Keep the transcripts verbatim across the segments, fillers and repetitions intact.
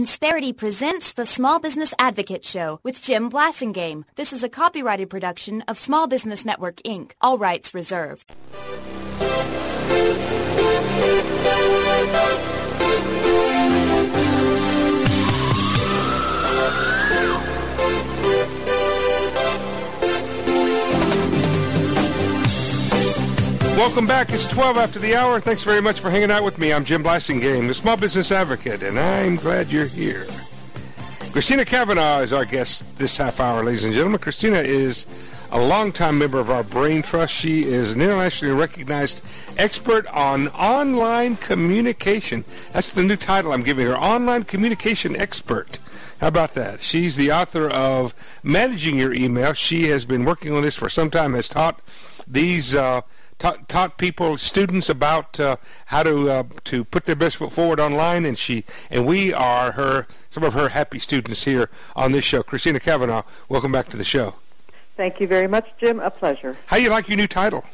Insperity presents the Small Business Advocate Show with Jim Blasingame. This is a copyrighted production of Small Business Network, Incorporated. All rights reserved. Welcome back. It's twelve after the hour. Thanks very much for hanging out with me. I'm Jim Blasingame, the Small Business Advocate, and I'm glad you're here. Christina Cavanaugh is our guest this half hour, ladies and gentlemen. Christina is a longtime member of our Brain Trust. She is an internationally recognized expert on online communication. That's the new title I'm giving her, Online Communication Expert. How about that? She's the author of Managing Your Email. She has been working on this for some time, has taught these uh, taught, taught people, students about uh, how to uh, to put their best foot forward online, and she and we are her some of her happy students here on this show. Christina Cavanaugh, welcome back to the show. Thank you very much, Jim. A pleasure. How do you like your new title?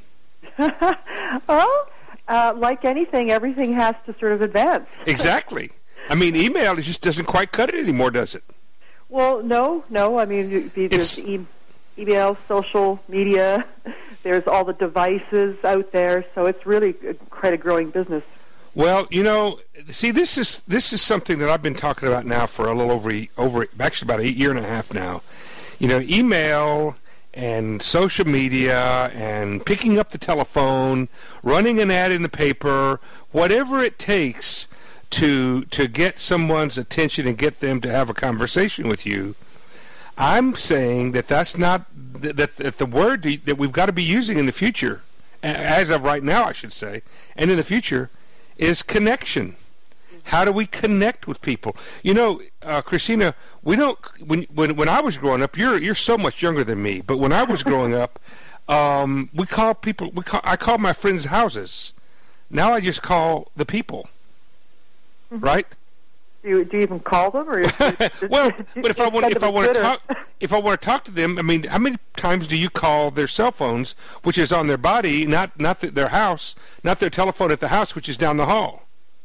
Well, uh, like anything, everything has to sort of advance. Exactly. I mean, email it just doesn't quite cut it anymore, does it? Well, no, no. I mean, there's e- email, social media. There's all the devices out there, so it's really quite a growing business. Well, you know, see, this is this is something that I've been talking about now for a little over over actually about a year and a half now. You know, email and social media and picking up the telephone, running an ad in the paper, whatever it takes to to get someone's attention and get them to have a conversation with you. I'm saying that that's not that, that the word that we've got to be using in the future, as of right now, I should say, and in the future, is connection. How do we connect with people? You know, uh, Christina, we don't. When when when I was growing up, you're you're so much younger than me. But when I was growing up, um, we call people. We call I call my friends' houses. Now I just call the people. Mm-hmm. Right? Do you, do you even call them, or well, but if I want if I want to talk if I want to talk to them, I mean, how many times do you call their cell phones, which is on their body, not not the, their house, not their telephone at the house, which is down the hall?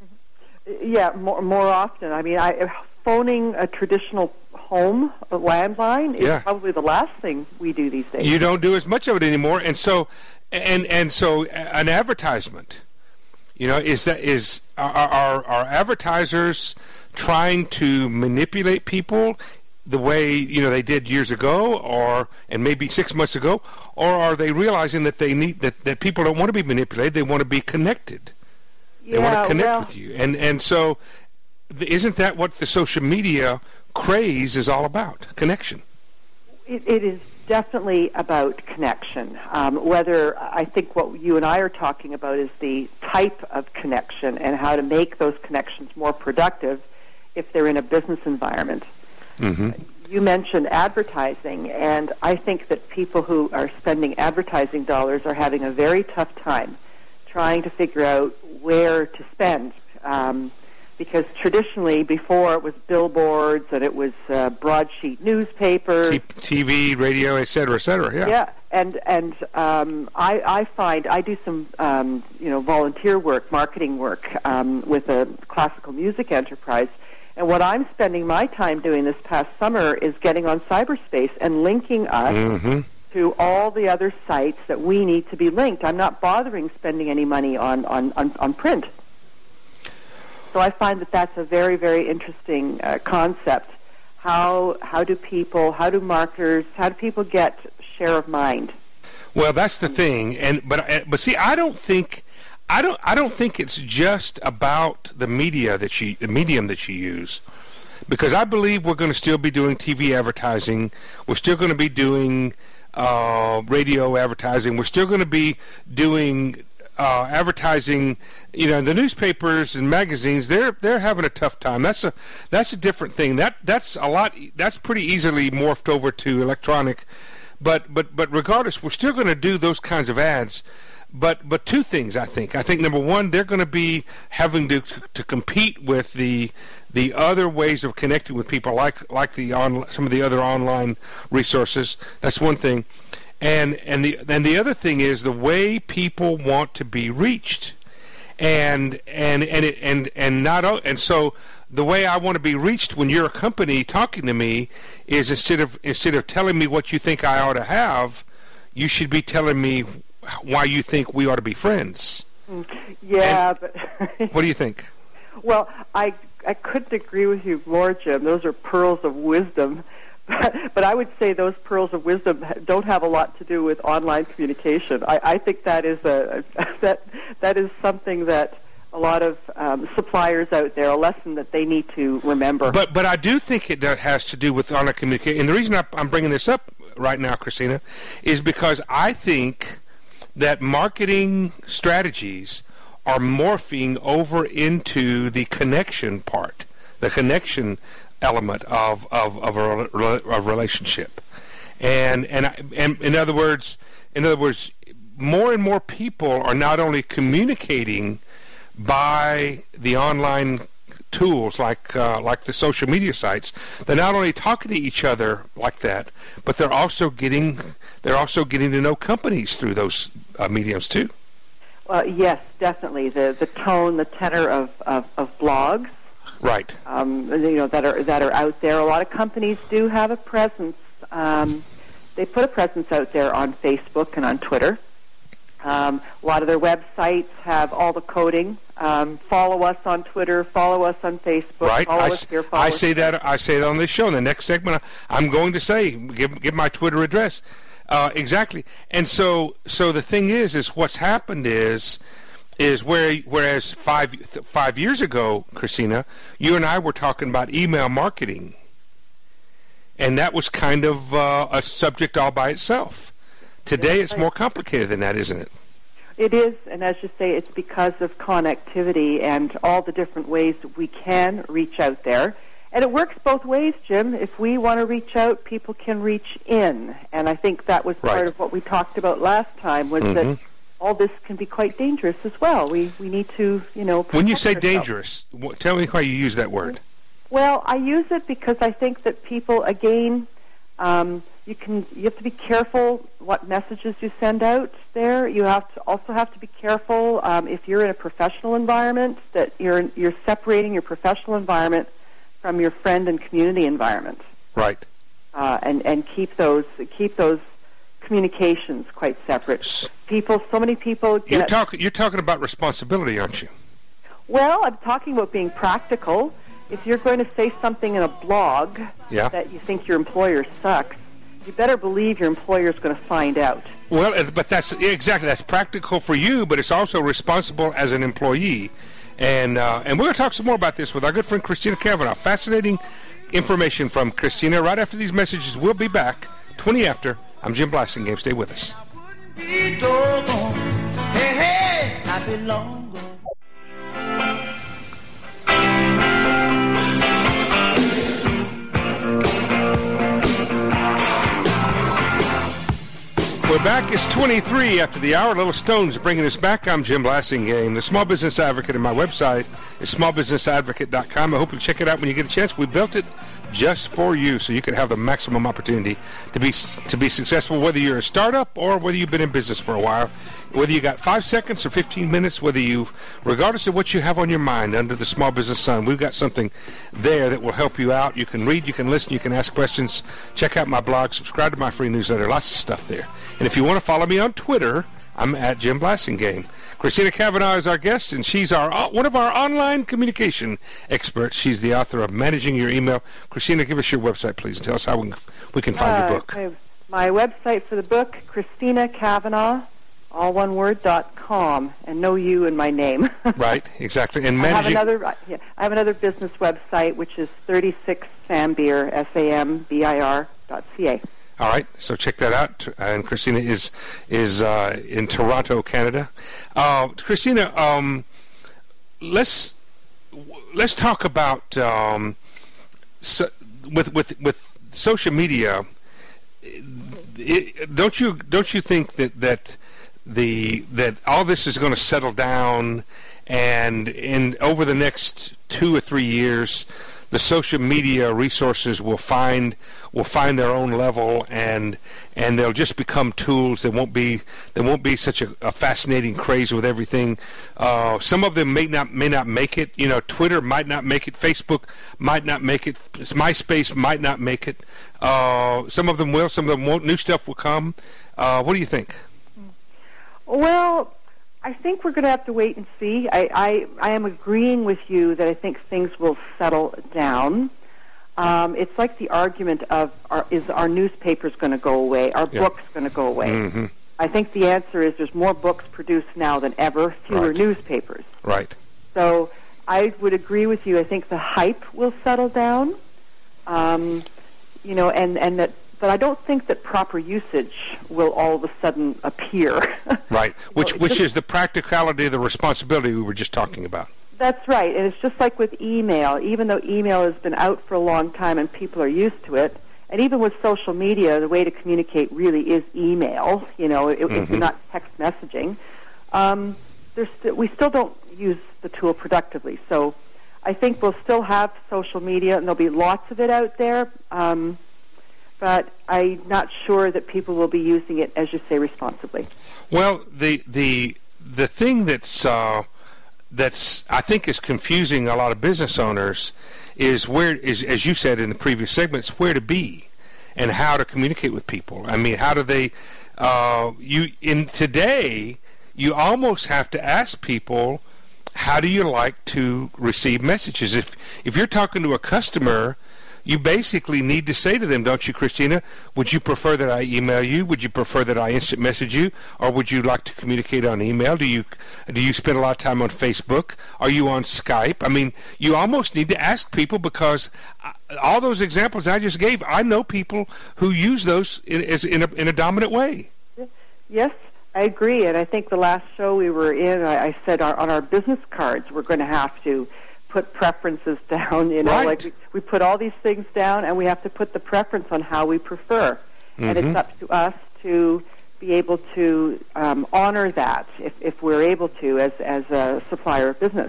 Yeah, more more often. I mean, I phoning a traditional home, a landline, is yeah. probably the last thing we do these days. You don't do as much of it anymore, and so and and so an advertisement. You know, is that is are are, are advertisers trying to manipulate people the way, you know, they did years ago, or and maybe six months ago, or are they realizing that they need that, that people don't want to be manipulated, they want to be connected. Yeah, they want to connect well, with you. And and so isn't that what the social media craze is all about? Connection. It, it is definitely about connection. Um, whether I think what you and I are talking about is the type of connection and how to make those connections more productive if they're in a business environment. Mm-hmm. You mentioned advertising, and I think that people who are spending advertising dollars are having a very tough time trying to figure out where to spend. Um, because traditionally, before, it was billboards and it was uh, broadsheet newspapers, T V, radio, et cetera, et cetera. Yeah. Yeah, and and um, I, I find I do some um, you know volunteer work, marketing work um, with a classical music enterprise, and what I'm spending my time doing this past summer is getting on cyberspace and linking us mm-hmm. to all the other sites that we need to be linked. I'm not bothering spending any money on on, on, on print. So I find that that's a very, very interesting uh, concept. How how do people, how do marketers, how do people get share of mind? Well, that's the thing, and but but see, I don't think I don't I don't think it's just about the media that you the medium that you use, because I believe we're going to still be doing T V advertising, we're still going to be doing uh, radio advertising, we're still going to be doing Uh, advertising. You know, the newspapers and magazines, they're they're having a tough time. That's a that's a different thing. That that's a lot. That's pretty easily morphed over to electronic. But but but regardless, we're still going to do those kinds of ads. But but two things, I think. I think number one, they're going to be having to to compete with the the other ways of connecting with people, like like the on some of the other online resources. That's one thing. And and the and the other thing is the way people want to be reached, and and and it, and and not and so the way I want to be reached when you're a company talking to me is instead of instead of telling me what you think I ought to have, you should be telling me why you think we ought to be friends. Yeah, and but what do you think? Well, I I couldn't agree with you more, Jim. Those are pearls of wisdom. But, but I would say those pearls of wisdom don't have a lot to do with online communication. I, I think that is a, a that that is something that a lot of um, suppliers out there, a lesson that they need to remember. But but I do think it does, has to do with online communication. And the reason I, I'm bringing this up right now, Christina, is because I think that marketing strategies are morphing over into the connection part, the connection element of of, of a, a relationship, and and and in other words, in other words, more and more people are not only communicating by the online tools like uh, like the social media sites. They're not only talking to each other like that, but they're also getting they're also getting to know companies through those uh, mediums too. Well, yes, definitely. The the tone, the tenor of, of, of blogs. Right. Um, you know, that are that are out there. A lot of companies do have a presence. Um, they put a presence out there on Facebook and on Twitter. Um, a lot of their websites have all the coding. Um, follow us on Twitter. Follow us on Facebook. Right. Follow I, us here. Follow I us say that. I say that on this show. In the next segment, I'm going to say give give my Twitter address. Uh, exactly. And so so the thing is, is what's happened is. Is where, whereas five five years ago, Christina, you and I were talking about email marketing, and that was kind of uh, a subject all by itself. Today, it's more complicated than that, isn't it? It is, and as you say, it's because of connectivity and all the different ways that we can reach out there. And it works both ways, Jim. If we want to reach out, people can reach in, and I think that was part right. of what we talked about last time. Was mm-hmm. that all this can be quite dangerous as well. We we need to, you know, when you say ourselves. Dangerous, what, tell me why you use that word. Well, I use it because I think that people, again, um, you can you have to be careful what messages you send out there. You have to also have to be careful um, if you're in a professional environment that you're you're separating your professional environment from your friend and community environment. Right. Uh, and and keep those keep those. communications quite separate. People, so many people get... You're, talk, you're talking about responsibility, aren't you? Well, I'm talking about being practical. If you're going to say something in a blog yeah. that you think your employer sucks, you better believe your employer is going to find out. Well, but that's exactly, that's practical for you, but it's also responsible as an employee. And, uh, and we're going to talk some more about this with our good friend Christina Cavanaugh. Fascinating information from Christina. Right after these messages, we'll be back twenty after. I'm Jim Blasingame. Stay with us. We're back. It's twenty-three after the hour. Little Stones bringing us back. I'm Jim Blasingame, the Small Business Advocate, and my website is small business advocate dot com. I hope you check it out when you get a chance. We built it just for you, so you can have the maximum opportunity to be to be successful, whether you're a startup or whether you've been in business for a while, whether you got five seconds or fifteen minutes, whether you, regardless of what you have on your mind under the Small Business Sun, we've got something there that will help you out. You can read, you can listen, you can ask questions. Check out my blog, subscribe to my free newsletter, lots of stuff there. And if you want to follow me on Twitter, I'm at Jim Blasingame. Christina Cavanaugh is our guest, and she's our one of our online communication experts. She's the author of Managing Your Email. Christina, give us your website, please, and tell us how we, we can find uh, your book. Okay. My website for the book, Christina Cavanaugh, all one word, dot com, and no you in my name. Right, exactly. And I have managing... another. Yeah, I have another business website, which is thirty-six Sambir, S A M B I R dot C A. All right, so check that out. And Christina is is uh, in Toronto, Canada. Uh, Christina, um, let's let's talk about um, so, with with with social media. It, don't you don't you think that that the that all this is going to settle down, and in over the next two or three years, the social media resources will find will find their own level, and and they'll just become tools. They won't be they won't be such a, a fascinating craze with everything. Uh, some of them may not may not make it. You know, Twitter might not make it. Facebook might not make it. MySpace might not make it. Uh, some of them will. Some of them won't. New stuff will come. Uh, what do you think? Well, I think we're going to have to wait and see. I, I, I am agreeing with you that I think things will settle down. Um, it's like the argument of, are, is our newspapers going to go away? Are yeah. books going to go away? Mm-hmm. I think the answer is there's more books produced now than ever, fewer right. newspapers. Right. So I would agree with you. I think the hype will settle down, um, you know, and, and that. But I don't think that proper usage will all of a sudden appear. Right, which so which just, is the practicality of the responsibility we were just talking about. That's right, and it's just like with email. Even though email has been out for a long time and people are used to it, and even with social media, the way to communicate really is email. You know, it, mm-hmm. it's not text messaging. Um, there's st- we still don't use the tool productively, so I think we'll still have social media, and there'll be lots of it out there. Um, But I'm not sure that people will be using it, as you say, responsibly. Well, the the the thing that's uh, that's I think is confusing a lot of business owners is where is, as you said in the previous segments, where to be and how to communicate with people. I mean, how do they? Uh, you in today, you almost have to ask people, how do you like to receive messages? If if you're talking to a customer, you basically need to say to them, don't you, Christina, would you prefer that I email you? Would you prefer that I instant message you? Or would you like to communicate on email? Do you do you spend a lot of time on Facebook? Are you on Skype? I mean, you almost need to ask people, because all those examples I just gave, I know people who use those in, as, in, a, in a dominant way. Yes, I agree. And I think the last show we were in, I, I said our, on our business cards, we're going to have to put preferences down, you know, right. like we, we put all these things down, and we have to put the preference on how we prefer. Mm-hmm. And it's up to us to be able to um, honor that if, if we're able to as as a supplier of business.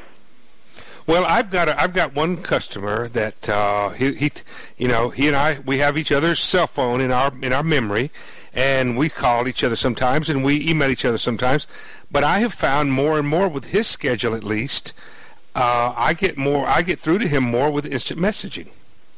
Well, I've got a, I've got one customer that uh, he, he you know he and I we have each other's cell phone in our in our memory, and we call each other sometimes, and we email each other sometimes. But I have found more and more with his schedule, at least. Uh, I get more. I get through to him more with instant messaging.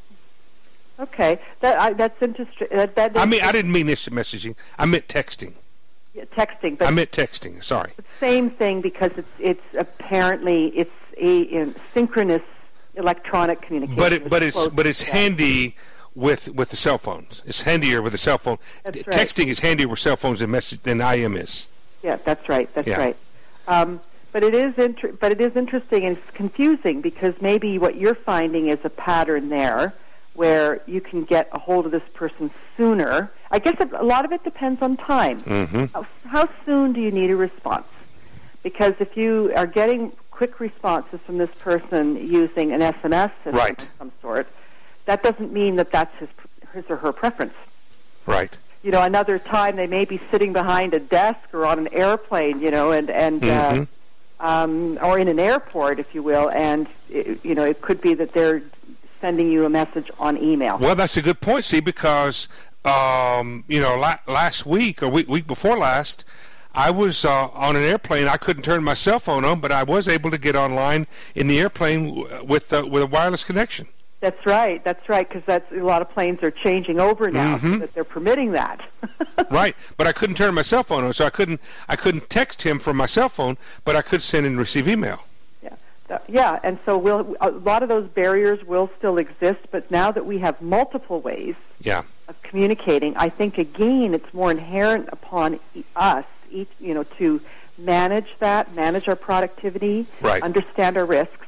Okay, that I, that's interesting. That, that I mean, I didn't mean instant messaging. I meant texting. Yeah, texting. But I meant texting. Sorry. Same thing, because it's it's apparently it's a in synchronous electronic communication. But it, but it's but it's handy with with the cell phones. It's handier with the cell phone. That's right. Texting is handier with cell phones than message than I M is. Yeah, that's right. That's yeah. right. Um, But it is inter- but it is interesting, and it's confusing, because maybe what you're finding is a pattern there where you can get a hold of this person sooner. I guess it, a lot of it depends on time. Mm-hmm. How, how soon do you need a response? Because if you are getting quick responses from this person using an S M S system right. of some sort, that doesn't mean that that's his, his or her preference. Right. You know, another time they may be sitting behind a desk or on an airplane, you know, and, and mm-hmm. uh, Um, or in an airport, if you will, and it, you know it could be that they're sending you a message on email. Well, that's a good point, see, because um, you know la- last week or week week before last, I was uh, on an airplane. I couldn't turn my cell phone on, but I was able to get online in the airplane with uh, with a wireless connection. That's right. That's right, because that's a lot of planes are changing over now, mm-hmm. so that they're permitting that. Right, but I couldn't turn my cell phone on, so I couldn't I couldn't text him from my cell phone, but I could send and receive email. Yeah, that, yeah, and so we'll, a lot of those barriers will still exist, but now that we have multiple ways yeah. of communicating, I think again it's more inherent upon us, each you know, to manage that, manage our productivity, right. understand our risks.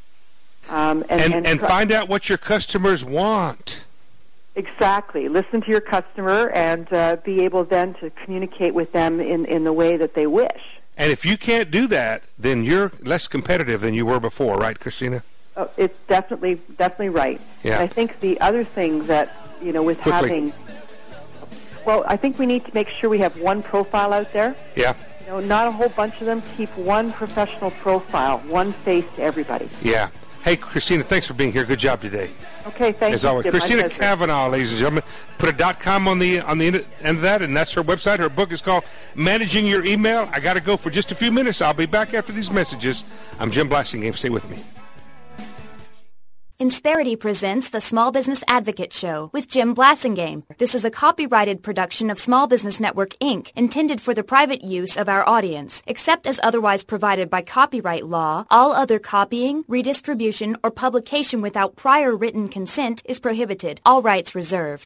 Um, and, and, and, and tr- find out what your customers want. Exactly. Listen to your customer and uh, be able then to communicate with them in, in the way that they wish. And if you can't do that, then you're less competitive than you were before, right, Christina? Oh, it's definitely definitely right. Yeah. And I think the other thing that, you know, with Quickly. having, well, I think we need to make sure we have one profile out there. Yeah. You know, not a whole bunch of them. Keep one professional profile, one face to everybody. Yeah. Hey, Christina, thanks for being here. Good job today. Okay, thank As you. always, Jim. Christina Cavanaugh, ladies and gentlemen. Put a dot com on the on the end of that, and that's her website. Her book is called Managing Your Email. I got to go for just a few minutes. I'll be back after these messages. I'm Jim Blasingame. Stay with me. Insperity presents the Small Business Advocate Show with Jim Blasingame. This is a copyrighted production of Small Business Network, Incorporated, intended for the private use of our audience. Except as otherwise provided by copyright law, all other copying, redistribution, or publication without prior written consent is prohibited. All rights reserved.